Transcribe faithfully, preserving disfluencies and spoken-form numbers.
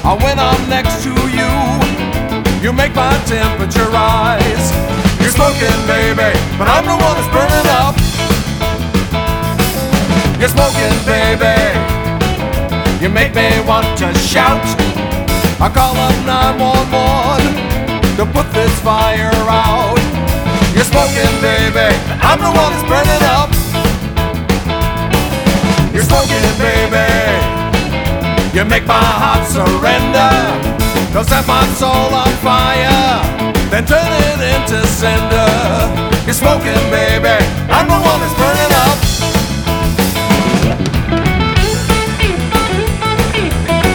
Uh, When I'm next to you, you make my temperature rise. You're smoking, baby, but I'm the one that's burning up. You're smoking, baby, you make me want to shout. I call up nine one one to put this fire out. You're smoking, baby, I'm the one that's burning up. You're smoking, baby, you make my heart surrender. Don't set my soul on fire, then turn it into cinder. You're smoking, baby, I'm the one that's burning up.